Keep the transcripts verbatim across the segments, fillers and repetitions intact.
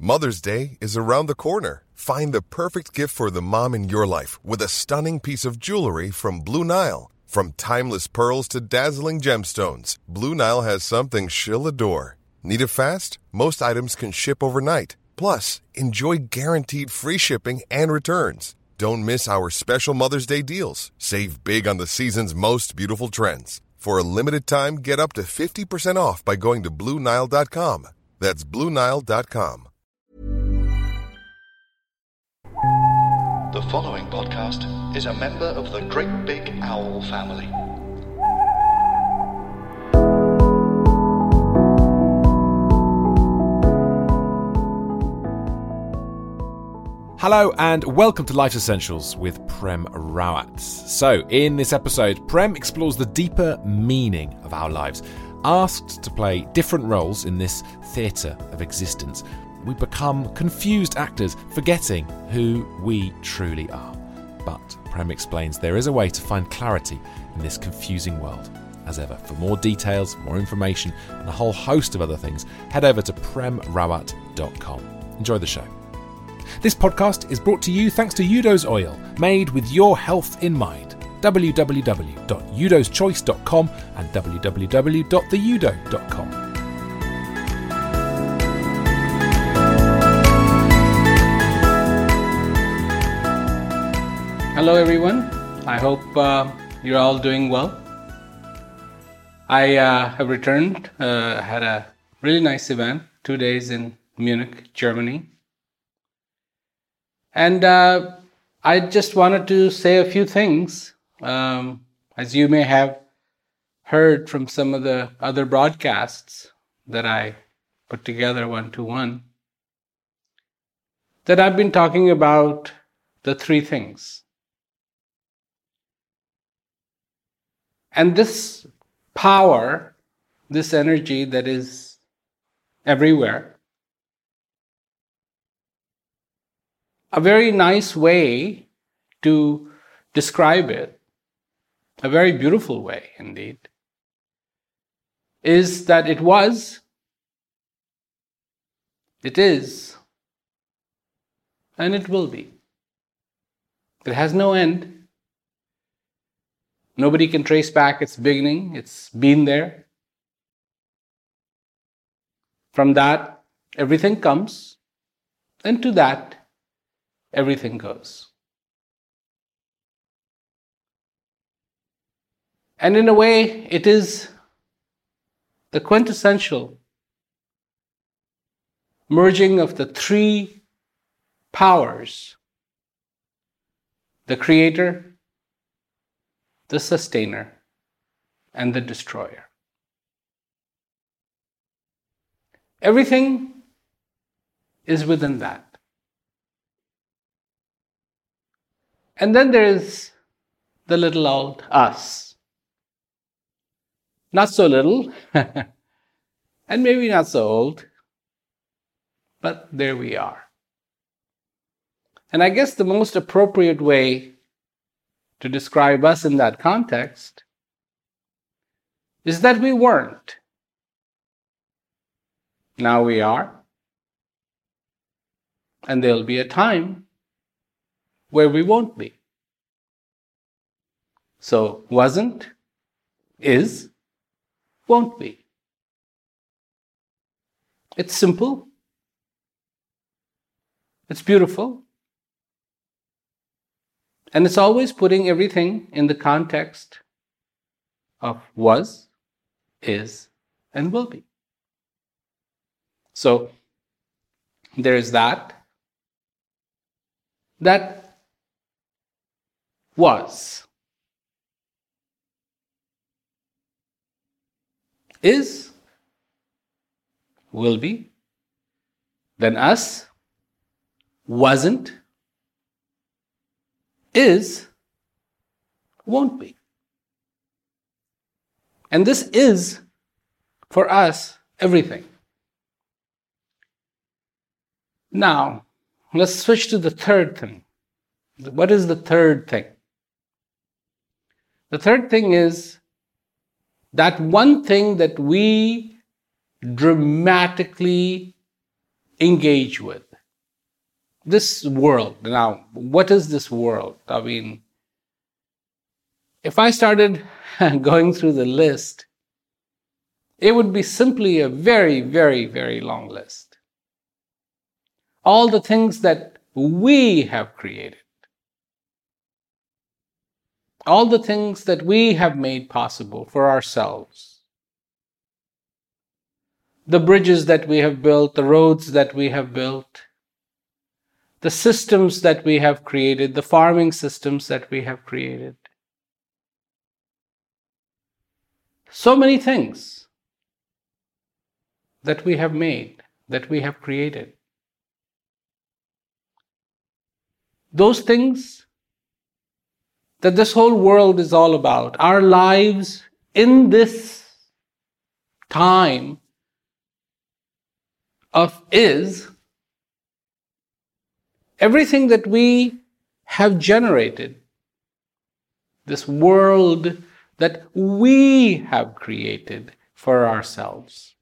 Mother's Day is around the corner. Find the perfect gift for the mom in your life with a stunning piece of jewelry from Blue Nile. From timeless pearls to dazzling gemstones, Blue Nile has something she'll adore. Need it fast? Most items can ship overnight. Plus, enjoy guaranteed free shipping and returns. Don't miss our special Mother's Day deals. Save big on the season's most beautiful trends. For a limited time, get up to fifty percent off by going to Blue Nile dot com. That's Blue Nile dot com. The following podcast is a member of the Great Big Owl family. Hello and welcome to Life's Essentials with Prem Rawat. So, in this episode, Prem explores the deeper meaning of our lives. Asked to play different roles in this theatre of existence, we become confused actors, forgetting who we truly are. But Prem explains there is a way to find clarity in this confusing world. As ever, for more details, more information, and a whole host of other things, head over to prem rawat dot com. Enjoy the show. This podcast is brought to you thanks to Udo's Oil, made with your health in mind. w w w dot udos choice dot com and w w w dot the udo dot com. Hello everyone, I hope uh, you're all doing well. I uh, have returned, uh, had a really nice event, two days in Munich, Germany. And uh, I just wanted to say a few things. Um, as you may have heard from some of the other broadcasts that I put together one to one, that I've been talking about the three things. And this power, this energy that is everywhere, a very nice way to describe it, a very beautiful way indeed, is that it was, it is, and it will be. It has no end. Nobody can trace back its beginning. It's been there. From that, everything comes, and to that, everything goes. And in a way, it is the quintessential merging of the three powers: the creator, the sustainer, and the destroyer. Everything is within that. And then there is the little old us. Not so little, and maybe not so old, but there we are. And I guess the most appropriate way to describe us in that context is that we weren't. Now we are. And there'll be a time where we won't be. So, wasn't, is, won't be. It's simple. It's beautiful. And it's always putting everything in the context of was, is, and will be. So, there is that. That was. Is, will be. Then us, wasn't, is, won't be. And this is, for us, everything. Now, let's switch to the third thing. What is the third thing? The third thing is that one thing that we dramatically engage with. This world. Now, what is this world? I mean, if I started going through the list, it would be simply a very, very, very long list. All the things that we have created. All the things that we have made possible for ourselves. The bridges that we have built, the roads that we have built, the systems that we have created, the farming systems that we have created. So many things that we have made, that we have created. Those things that this whole world is all about, our lives in this time of is, everything that we have generated, this world that we have created for ourselves.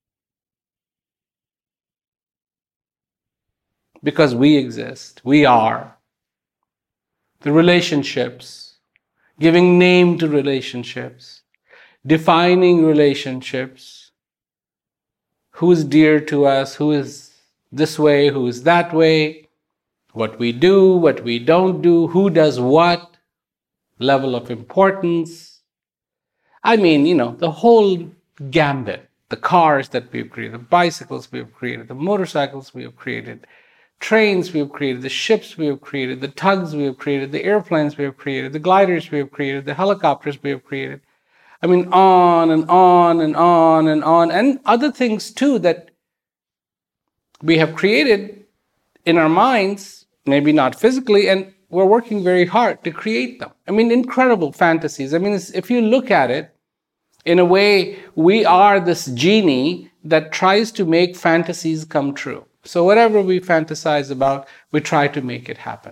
Because we exist, we are. The relationships, giving name to relationships, defining relationships, who is dear to us, who is this way, who is that way, what we do, what we don't do, who does what, level of importance. I mean, you know, the whole gambit, the cars that we've created, the bicycles we've created, the motorcycles we have created, trains we have created, the ships we have created, the tugs we have created, the airplanes we have created, the gliders we have created, the helicopters we have created. I mean, on and on and on and on, and other things too that we have created in our minds, maybe not physically, and we're working very hard to create them. I mean, incredible fantasies. I mean, if you look at it, in a way, we are this genie that tries to make fantasies come true. So whatever we fantasize about, we try to make it happen.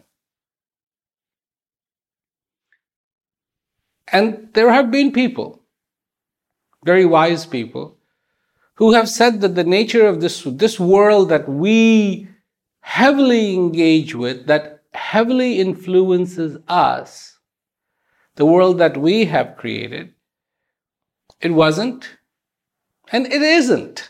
And there have been people, very wise people, who have said that the nature of this, this world that we heavily engage with, that heavily influences us, the world that we have created, it wasn't, and it isn't.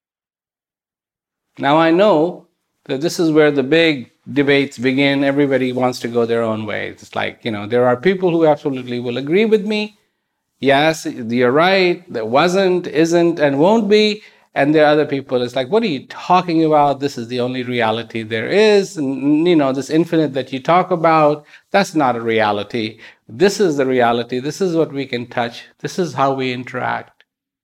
Now I know that this is where the big debates begin. Everybody wants to go their own way. It's like, you know, there are people who absolutely will agree with me. Yes, you're right. There wasn't, isn't, and won't be. And there are other people, it's like, what are you talking about? This is the only reality there is. And, you know, this infinite that you talk about, that's not a reality. This is the reality. This is what we can touch. This is how we interact.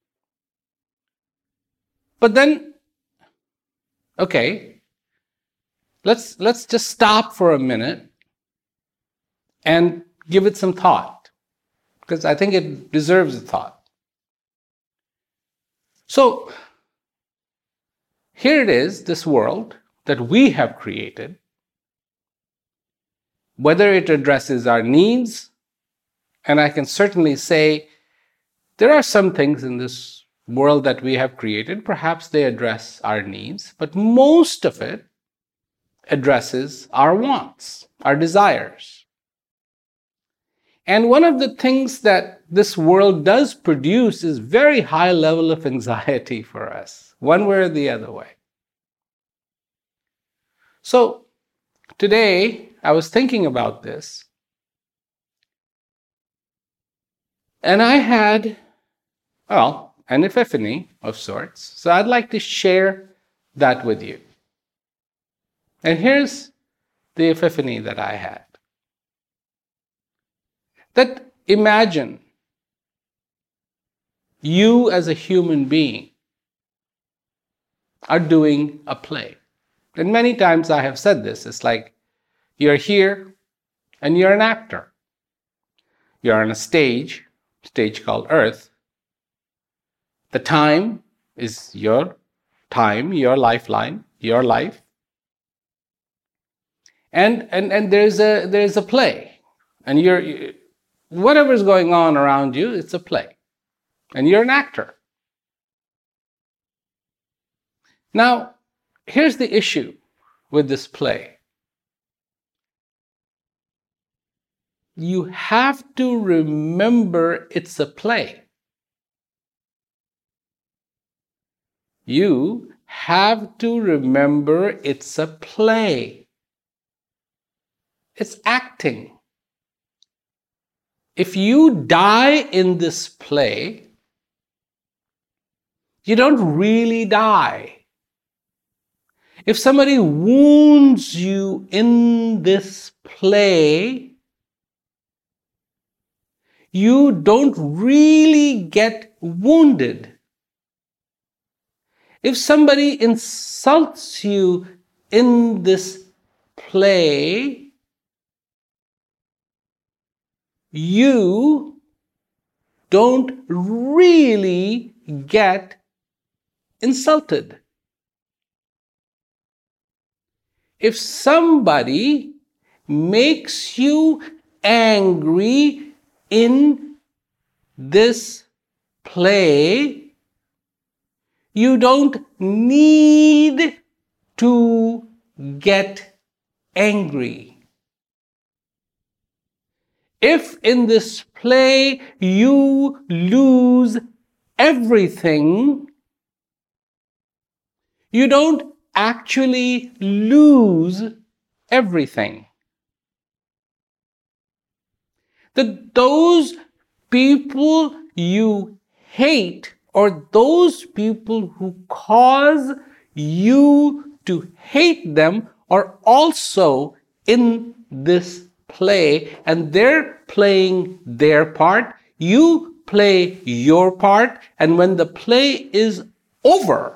But then, okay, let's let's just stop for a minute and give it some thought, because I think it deserves a thought. So here it is, this world that we have created, whether it addresses our needs, and I can certainly say there are some things in this world that we have created, perhaps they address our needs, but most of it addresses our wants, our desires. And one of the things that this world does produce is very high level of anxiety for us, one way or the other way. So today I was thinking about this, and I had, well, an epiphany of sorts. So I'd like to share that with you. And here's the epiphany that I had. That imagine you as a human being are doing a play. And many times I have said this. It's like you're here and you're an actor. You're on a stage, stage called Earth. The time is your time, your lifeline, your life. And and and there's a there's a play. And you're whatever's going on around you, it's a play. And you're an actor. Now, here's the issue with this play. You have to remember it's a play. You have to remember it's a play. It's acting. If you die in this play, you don't really die. If somebody wounds you in this play, you don't really get wounded. If somebody insults you in this play, you don't really get insulted. If somebody makes you angry in this play, you don't need to get angry. If in this play you lose everything, you don't actually lose everything. That those people you hate, or those people who cause you to hate them, are also in this play, and they're playing their part. You play your part, and when the play is over,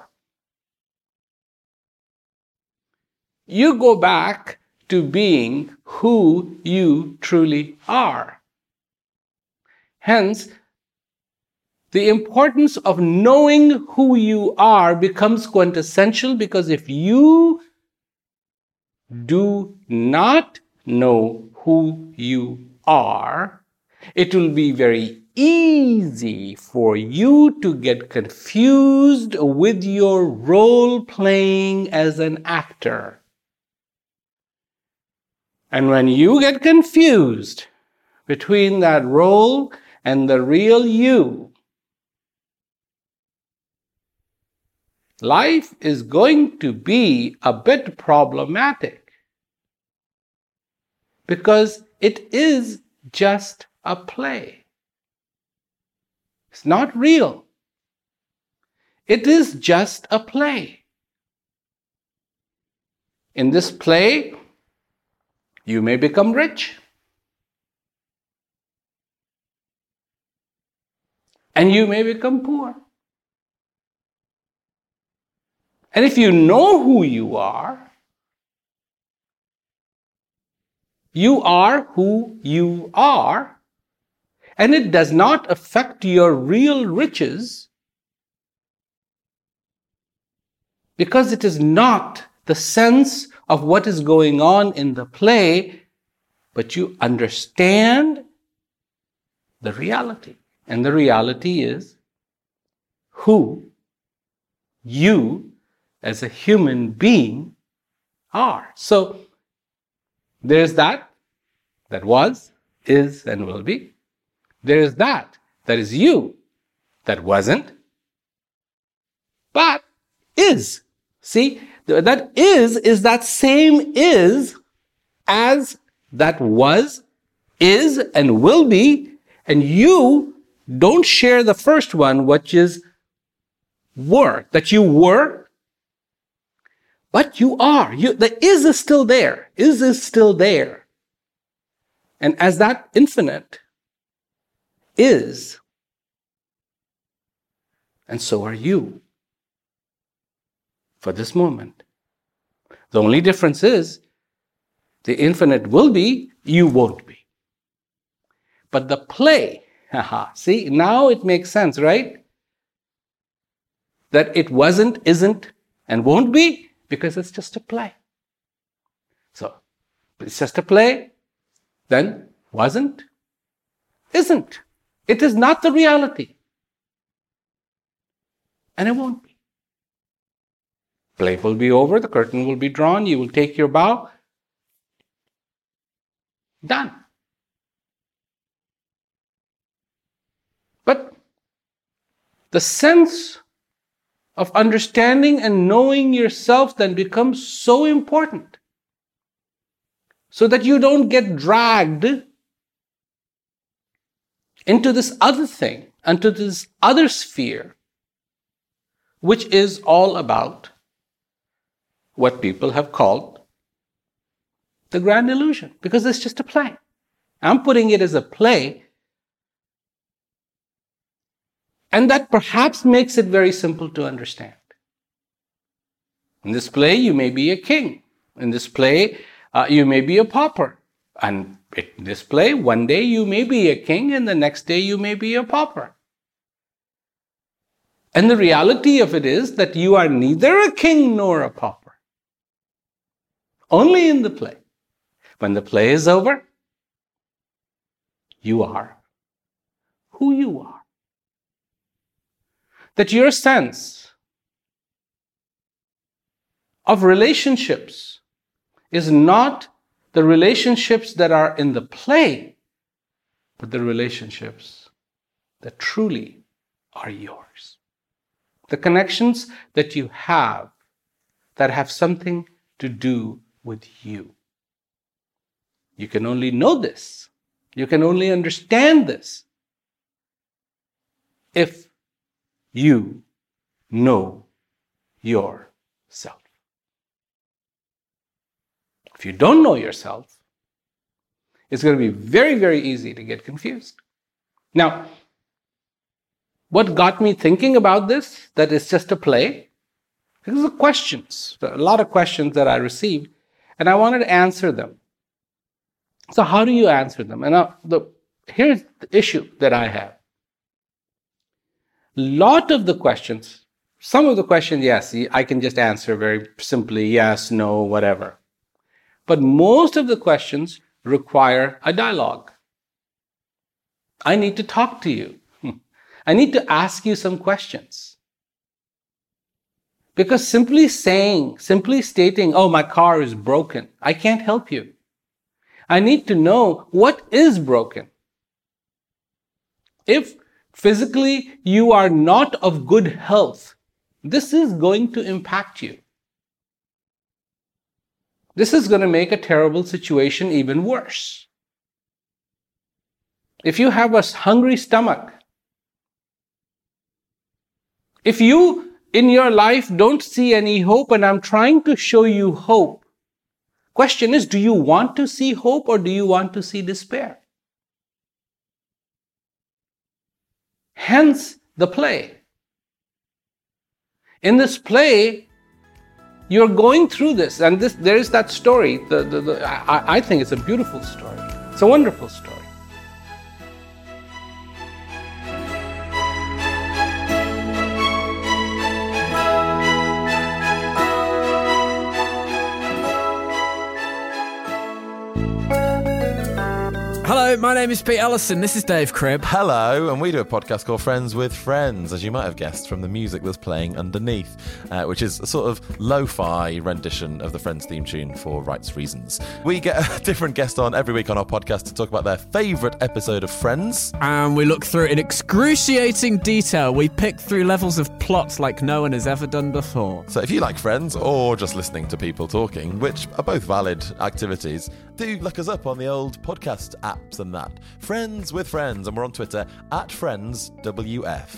you go back to being who you truly are. Hence, the importance of knowing who you are becomes quintessential, because if you do not know who you are, it will be very easy for you to get confused with your role playing as an actor. And when you get confused between that role and the real you, life is going to be a bit problematic, because it is just a play. It's not real. It is just a play. In this play, you may become rich. And you may become poor. And if you know who you are, you are who you are, and it does not affect your real riches, because it is not the sense of what is going on in the play, but you understand the reality. And the reality is who you as a human being are. So there's that, that was, is, and will be. There's that, that is you, that wasn't, but is. See, that is, is that same is as that was, is, and will be, and you don't share the first one, which is were, that you were, but you are. You, the is is still there. Is is still there. And as that infinite is, and so are you for this moment. The only difference is the infinite will be, you won't be. But the play, haha, see, now it makes sense, right? That it wasn't, isn't, and won't be, because it's just a play. So, it's just a play, then wasn't, isn't. It is not the reality. And it won't be. Play will be over, the curtain will be drawn, you will take your bow. Done. But the sense of understanding and knowing yourself then becomes so important, so that you don't get dragged into this other thing, into this other sphere, which is all about what people have called the grand illusion, because it's just a play. I'm putting it as a play, and that perhaps makes it very simple to understand. In this play, you may be a king. In this play, uh, you may be a pauper. And in this play, one day you may be a king, and the next day you may be a pauper. And the reality of it is that you are neither a king nor a pauper. Only in the play. When the play is over, you are who you are. That your sense of relationships is not the relationships that are in the play, but the relationships that truly are yours. The connections that you have that have something to do with you. You can only know this. You can only understand this if you know yourself. If you don't know yourself, it's going to be very, very easy to get confused. Now, what got me thinking about this, that it's just a play, because of questions, a lot of questions that I received, and I wanted to answer them. So how do you answer them? And now, the, here's the issue that I have. A lot of the questions, some of the questions, yes, I can just answer very simply, yes, no, whatever. But most of the questions require a dialogue. I need to talk to you. I need to ask you some questions. Because simply saying, simply stating, oh, my car is broken, I can't help you. I need to know what is broken. If physically you are not of good health, this is going to impact you. This is going to make a terrible situation even worse. If you have a hungry stomach, if you in your life don't see any hope and I'm trying to show you hope, question is, do you want to see hope or do you want to see despair? Hence the play. In this play, you're going through this, and this there is that story. The, the, the, I, I think it's a beautiful story. It's a wonderful story. Hello, my name is Pete Ellison. This is Dave Cribb. Hello, and we do a podcast called Friends with Friends, as you might have guessed from the music that's playing underneath, uh, which is a sort of lo-fi rendition of the Friends theme tune for rights reasons. We get a different guest on every week on our podcast to talk about their favourite episode of Friends. And we look through it in excruciating detail. We pick through levels of plots like no one has ever done before. So if you like Friends, or just listening to people talking, which are both valid activities, do look us up on the old podcast apps and that. Friends with Friends, and we're on Twitter at FriendsWF.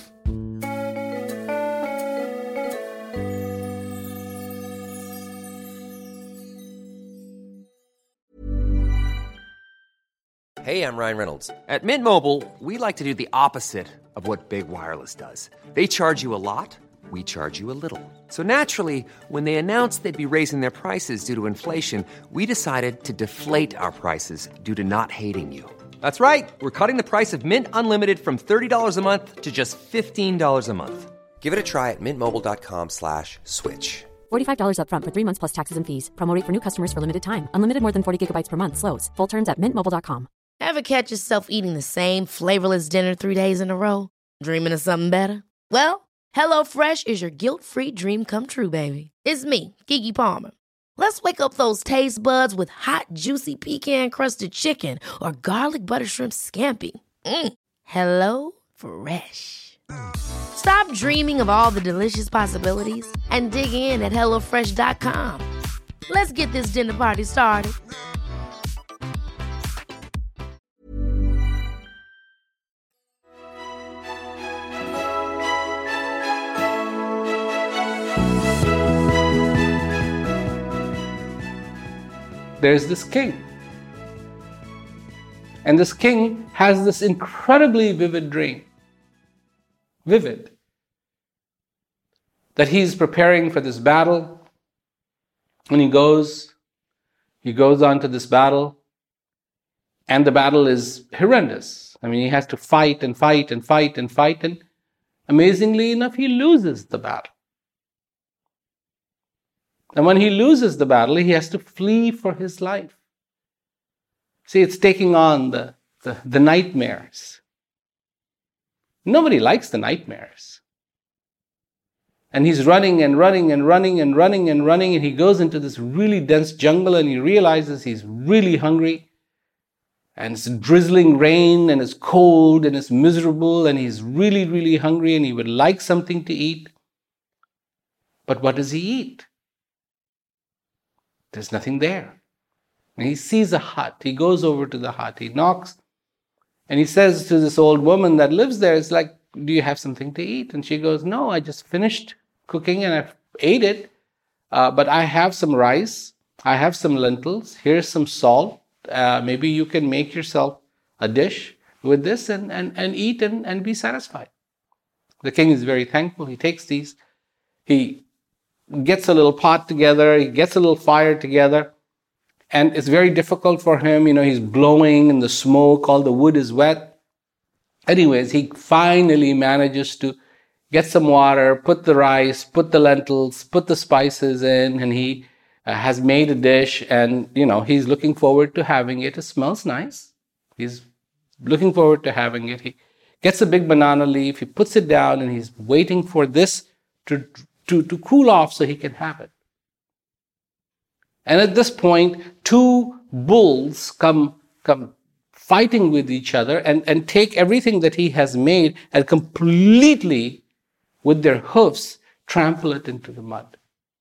Hey, I'm Ryan Reynolds. At Mint Mobile, we like to do the opposite of what Big Wireless does. They charge you a lot, we charge you a little. So naturally, when they announced they'd be raising their prices due to inflation, we decided to deflate our prices due to not hating you. That's right. We're cutting the price of Mint Unlimited from thirty dollars a month to just fifteen dollars a month. Give it a try at mintmobile.com slash switch. forty-five dollars up front for three months plus taxes and fees. Promo rate for new customers for limited time. Unlimited more than forty gigabytes per month. Slows full terms at mint mobile dot com. Ever catch yourself eating the same flavorless dinner three days in a row? Dreaming of something better? Well, HelloFresh is your guilt-free dream come true, baby. It's me, Keke Palmer. Let's wake up those taste buds with hot, juicy pecan-crusted chicken or garlic butter shrimp scampi. Mm. Hello Fresh. Stop dreaming of all the delicious possibilities and dig in at hello fresh dot com. Let's get this dinner party started. There's this king. And this king has this incredibly vivid dream. Vivid. That he's preparing for this battle. And he goes, he goes on to this battle. And the battle is horrendous. I mean, he has to fight and fight and fight and fight. And amazingly enough, he loses the battle. And when he loses the battle, he has to flee for his life. See, it's taking on the, the, the nightmares. Nobody likes the nightmares. And he's running and running and running and running and running, and he goes into this really dense jungle, and he realizes he's really hungry. And it's drizzling rain, and it's cold, and it's miserable, and he's really, really hungry, and he would like something to eat. But what does he eat? There's nothing there. And he sees a hut. He goes over to the hut. He knocks. And he says to this old woman that lives there, it's like, do you have something to eat? And she goes, no, I just finished cooking and I've ate it. Uh, but I have some rice. I have some lentils. Here's some salt. Uh, maybe you can make yourself a dish with this and, and, and eat and, and be satisfied. The king is very thankful. He takes these. He gets a little pot together, he gets a little fire together, and it's very difficult for him. You know, he's blowing in the smoke, all the wood is wet. Anyways, he finally manages to get some water, put the rice, put the lentils, put the spices in, and he uh, has made a dish, and, you know, he's looking forward to having it. It smells nice. He's looking forward to having it. He gets a big banana leaf, he puts it down, and he's waiting for this to To, to cool off so he can have it. And at this point, two bulls come, come fighting with each other and, and take everything that he has made and completely, with their hoofs, trample it into the mud.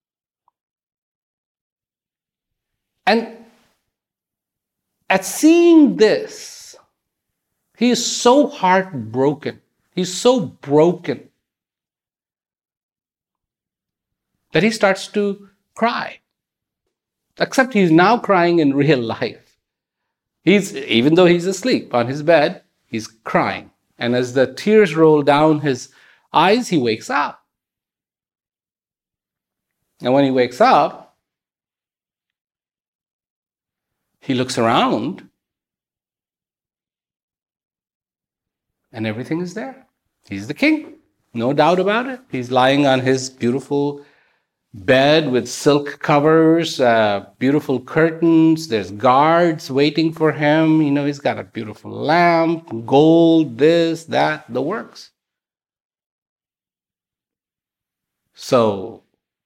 And at seeing this, he is so heartbroken. He's so broken that he starts to cry. Except he's now crying in real life. He's, even though he's asleep on his bed, he's crying. And as the tears roll down his eyes, he wakes up. And when he wakes up, he looks around, and everything is there. He's the king, no doubt about it. He's lying on his beautiful bed with silk covers, uh, beautiful curtains. There's guards waiting for him. You know, he's got a beautiful lamp, gold, this, that, the works. So,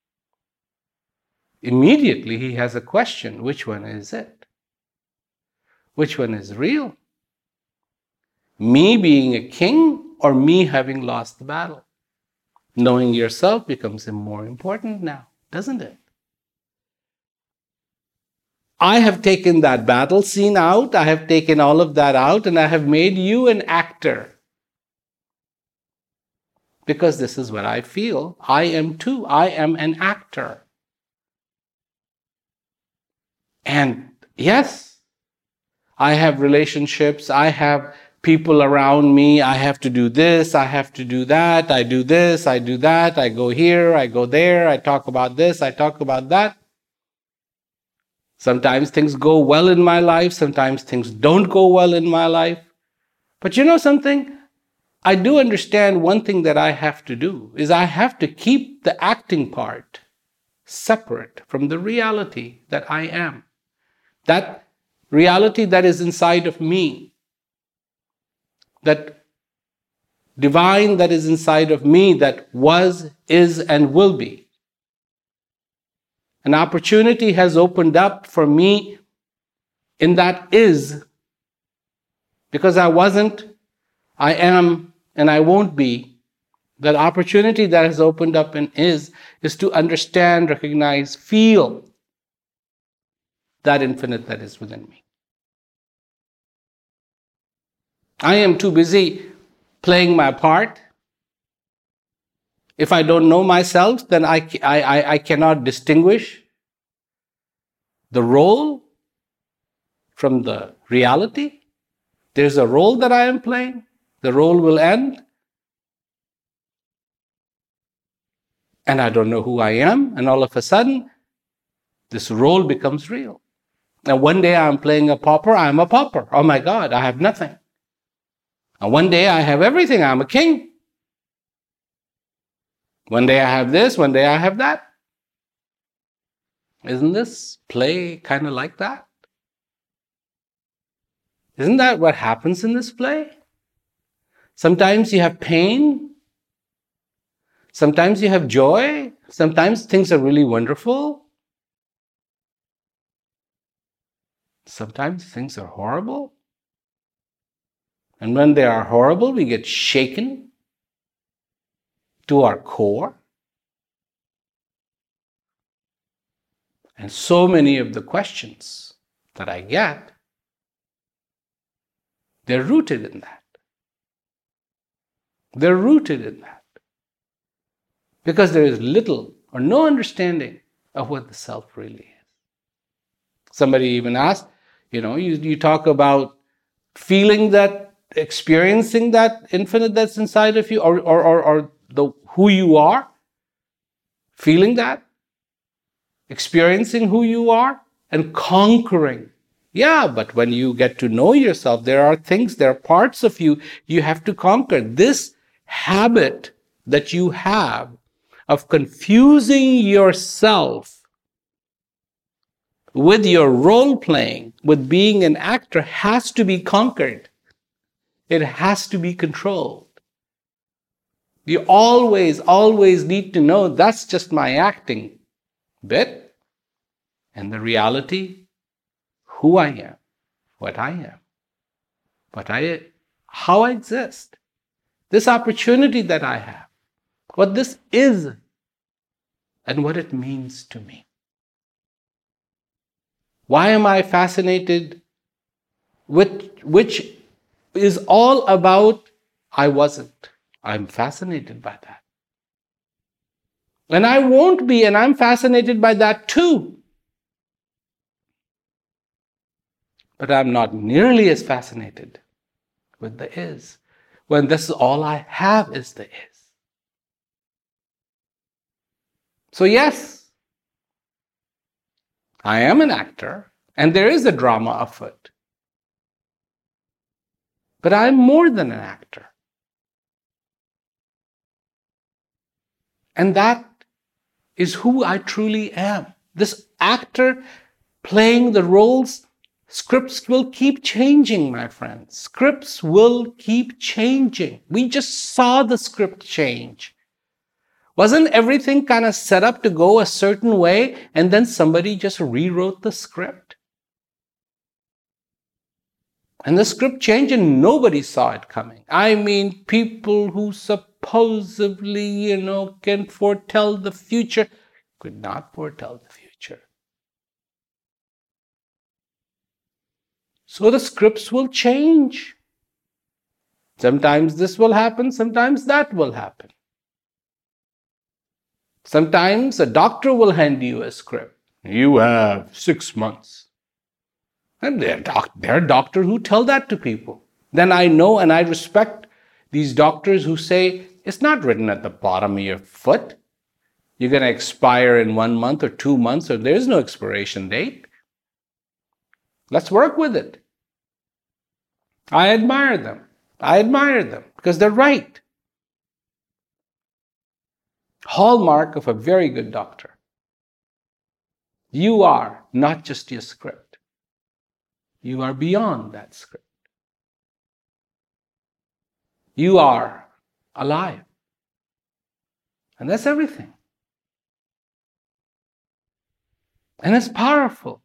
immediately he has a question. Which one is it? Which one is real? Me being a king or me having lost the battle? Knowing yourself becomes more important now, doesn't it? I have taken that battle scene out, I have taken all of that out, and I have made you an actor. Because this is what I feel. I am too. I am an actor. And yes, I have relationships, I have people around me, I have to do this, I have to do that, I do this, I do that, I go here, I go there, I talk about this, I talk about that. Sometimes things go well in my life, sometimes things don't go well in my life. But you know something? I do understand one thing that I have to do, is I have to keep the acting part separate from the reality that I am. That reality that is inside of me. That divine that is inside of me that was, is, and will be. An opportunity has opened up for me in that is, because I wasn't, I am, and I won't be. That opportunity that has opened up in is, is to understand, recognize, feel that infinite that is within me. I am too busy playing my part. If I don't know myself, then I, I, I cannot distinguish the role from the reality. There's a role that I am playing. The role will end. And I don't know who I am. And all of a sudden, this role becomes real. And one day I'm playing a pauper. I'm a pauper. Oh my God, I have nothing. And one day I have everything. I'm a king. One day I have this. One day I have that. Isn't this play kind of like that? Isn't that what happens in this play? Sometimes you have pain. Sometimes you have joy. Sometimes things are really wonderful. Sometimes things are horrible. And when they are horrible, we get shaken to our core. And so many of the questions that I get, they're rooted in that. They're rooted in that. Because there is little or no understanding of what the self really is. Somebody even asked, you know, you, you talk about feeling that, experiencing that infinite that's inside of you, or, or, or, or the who you are, feeling that, experiencing who you are, and conquering. Yeah, but when you get to know yourself, there are things, there are parts of you you have to conquer. This habit that you have of confusing yourself with your role playing, with being an actor, has to be conquered. It has to be controlled. You always, always need to know that's just my acting bit, and the reality, who I am, what I am, what I, how I exist, this opportunity that I have, what this is, and what it means to me. Why am I fascinated with, which is all about I wasn't. I'm fascinated by that. And I won't be, and I'm fascinated by that too. But I'm not nearly as fascinated with the is, when this is all I have is the is. So yes, I am an actor, and there is a drama afoot. But I'm more than an actor. And that is who I truly am. This actor playing the roles, scripts will keep changing, my friends. Scripts will keep changing. We just saw the script change. Wasn't everything kind of set up to go a certain way, and then somebody just rewrote the script? And the script changed and nobody saw it coming. I mean, people who supposedly, you know, can foretell the future could not foretell the future. So the scripts will change. Sometimes this will happen, sometimes that will happen. Sometimes a doctor will hand you a script. You have six months. And there are, doc- there are doctors who tell that to people. Then I know and I respect these doctors who say, it's not written at the bottom of your foot. You're going to expire in one month or two months, or there is no expiration date. Let's work with it. I admire them. I admire them because they're right. Hallmark of a very good doctor. You are not just your script. You are beyond that script. You are alive. And that's everything. And it's powerful.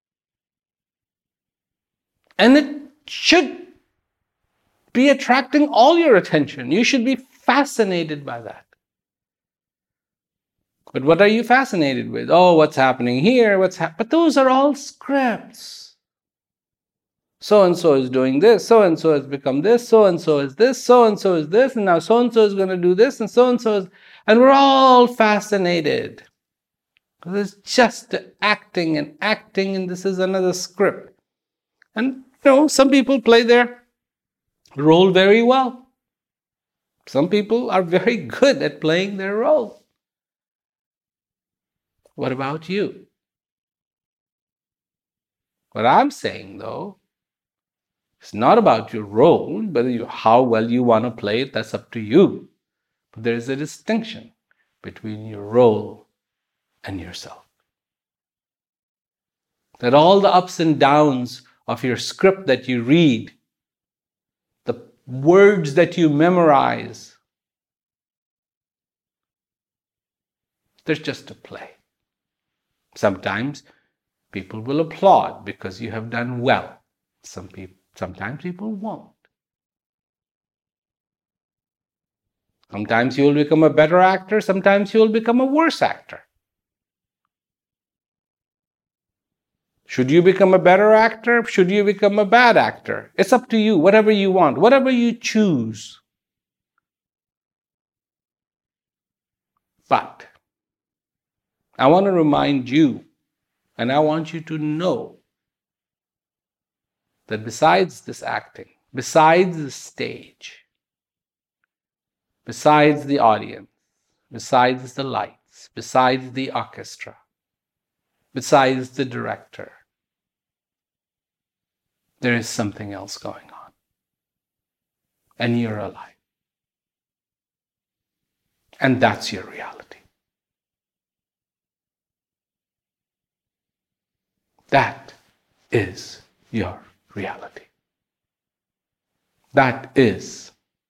And it should be attracting all your attention. You should be fascinated by that. But what are you fascinated with? Oh, what's happening here? What's hap- But those are all scripts. So-and-so is doing this. So-and-so has become this. So-and-so is this. So-and-so is this. And now so-and-so is going to do this. And so-and-so is... And we're all fascinated. It's just acting and acting. And this is another script. And, you know, some people play their role very well. Some people are very good at playing their role. What about you? What I'm saying, though, it's not about your role, but you, how well you want to play it, that's up to you. But there is a distinction between your role and yourself. That all the ups and downs of your script that you read, the words that you memorize, they're just a play. Sometimes people will applaud because you have done well. Some people, sometimes people won't. Sometimes you will become a better actor. Sometimes you will become a worse actor. Should you become a better actor? Should you become a bad actor? It's up to you, whatever you want, whatever you choose. But I want to remind you, and I want you to know, that besides this acting, besides the stage, besides the audience, besides the lights, besides the orchestra, besides the director, there is something else going on. And you're alive. And that's your reality. That is your reality. That is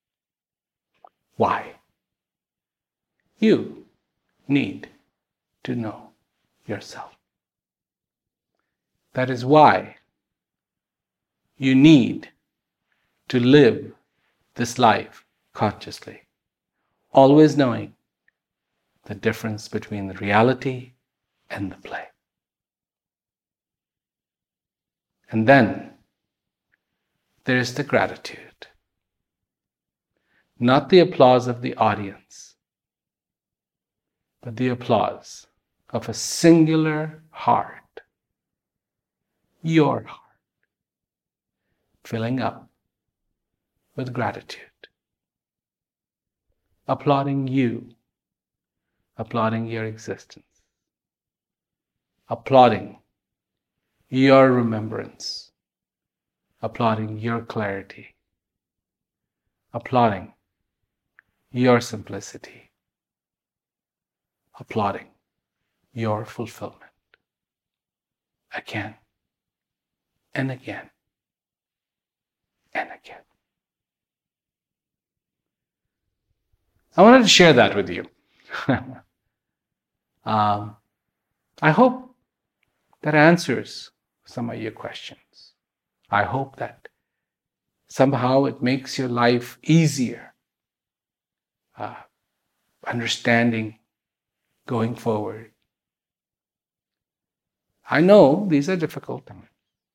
why you need to know yourself. That is why you need to live this life consciously, always knowing the difference between the reality and the play. And then there is the gratitude. Not the applause of the audience, but the applause of a singular heart, your heart, filling up with gratitude, applauding you, applauding your existence, applauding your remembrance, applauding your clarity, applauding your simplicity, applauding your fulfillment again and again and again. I wanted to share that with you. um, I hope that answers some of your questions. I hope that somehow it makes your life easier, uh, understanding going forward. I know these are difficult times,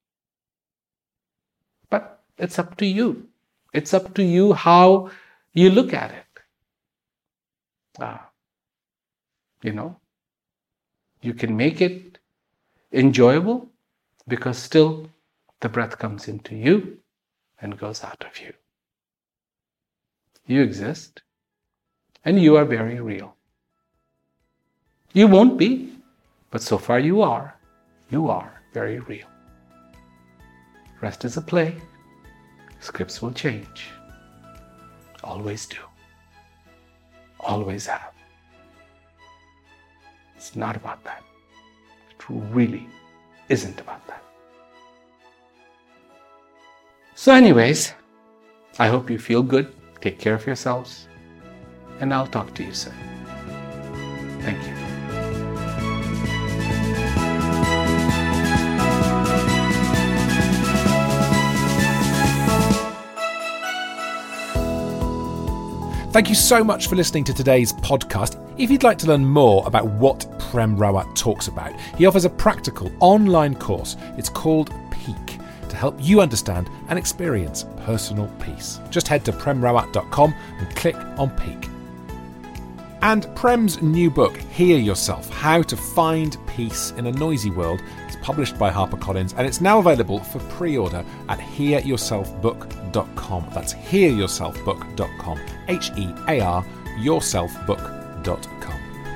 but it's up to you. It's up to you how you look at it. Uh, you know, you can make it enjoyable because still the breath comes into you and goes out of you. You exist and you are very real. You won't be, but so far you are. You are very real. Rest is a play. Scripts will change. Always do. Always have. It's not about that. It really isn't about that. So anyways, I hope you feel good. Take care of yourselves. and I'll talk to you soon. Thank you. Thank you so much for listening to today's podcast. If you'd like to learn more about what Prem Rawat talks about, he offers a practical online course. It's called Peak, to help you understand and experience personal peace. Just head to prem rawat dot com and click on Peak. And Prem's new book, Hear Yourself, How to Find Peace in a Noisy World, is published by HarperCollins, and it's now available for pre-order at hear yourself book dot com. That's hear yourself book dot com. H E A R yourself book dot com.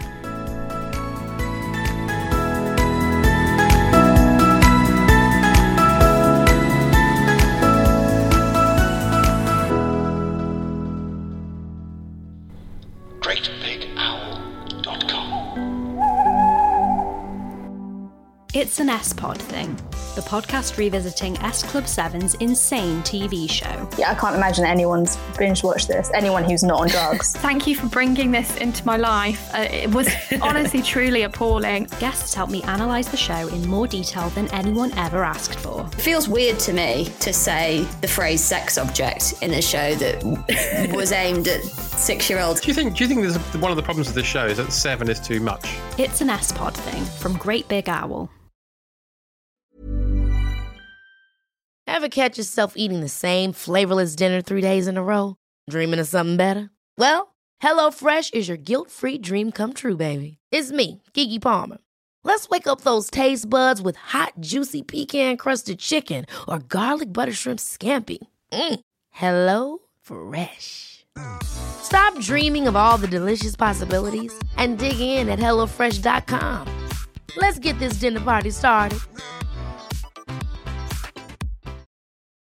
great big owl dot com. It's an S-Pod thing, the podcast revisiting S Club seven's insane T V show. Yeah, I can't imagine anyone's binge-watched this, anyone who's not on drugs. Thank you for bringing this into my life. Uh, it was honestly truly appalling. Guests helped me analyse the show in more detail than anyone ever asked for. It feels weird to me to say the phrase sex object in a show that was aimed at six-year-olds. Do you think, do you think there's a, one of the problems with this show is that seven is too much? It's an S-Pod thing from Great Big Owl. Ever catch yourself eating the same flavorless dinner three days in a row? Dreaming of something better? Well, HelloFresh is your guilt-free dream come true, baby. It's me, Keke Palmer. Let's wake up those taste buds with hot, juicy pecan-crusted chicken or garlic butter shrimp scampi. Mm. Hello Fresh. Stop dreaming of all the delicious possibilities and dig in at hello fresh dot com. Let's get this dinner party started.